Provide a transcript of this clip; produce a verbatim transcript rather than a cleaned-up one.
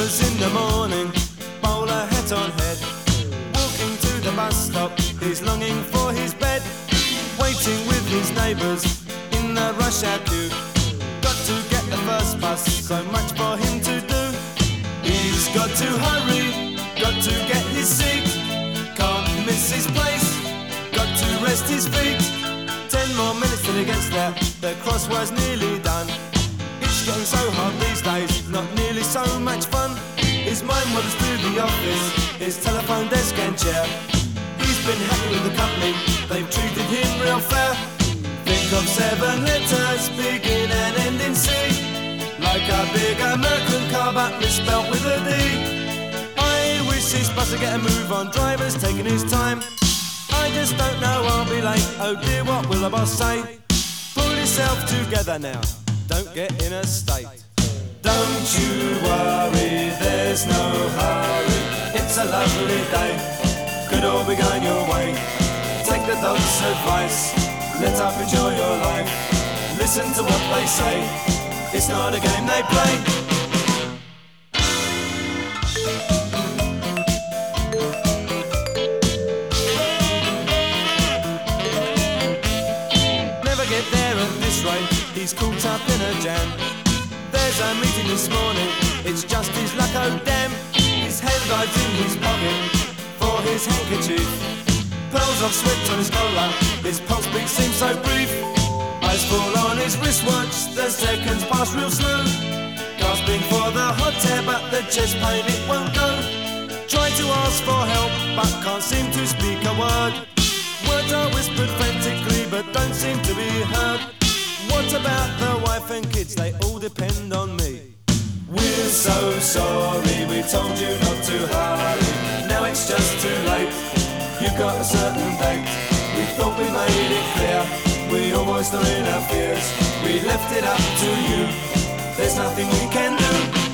Neighbours in the morning, bowler hat on head, walking to the bus stop, he's longing for his bed, waiting with his neighbours in the rush hour queue. Got to get the first bus, so much for him to do. He's got to hurry, got to get his seat, can't miss his place, got to rest his feet. Ten more minutes till he gets there, the crossword's nearly done. It's getting so hard these days, not nearly so much fun. His mind wanders through the office, his telephone desk and chair. He's been happy with the company, they've treated him real fair. Think of seven letters, begin and end in C, like a big American car but misspelt with a D. I wish this bus would get a move on, driver's taking his time. I just don't know, I'll be late, oh dear, what will the boss say? Pull yourself together now, don't get in a state. Don't you worry, there's no hurry, it's a lovely day, could all be going your way. Take the dog's advice, let up, enjoy your life, listen to what they say, it's not a game they play. Never get there at this rate, he's caught up in a jam. There's a meeting this morning, it's just his luck, oh damn. His head dives in his pocket for his handkerchief, pearls of sweat on his collar, his pulse beat seems so brief. Eyes fall on his wristwatch, the seconds pass real slow. Gasping for the hot air, but the chest pain it won't go. Try to ask for help, but can't seem to speak a word. Words are whispered frantically, but don't seem to be heard. What about the wife and kids? They all depend on me. We're so sorry, we told you not to hurry. Now it's just too late, you've got a certain date. We thought we made it clear, we all voiced our inner fears. We left it up to you, there's nothing we can do.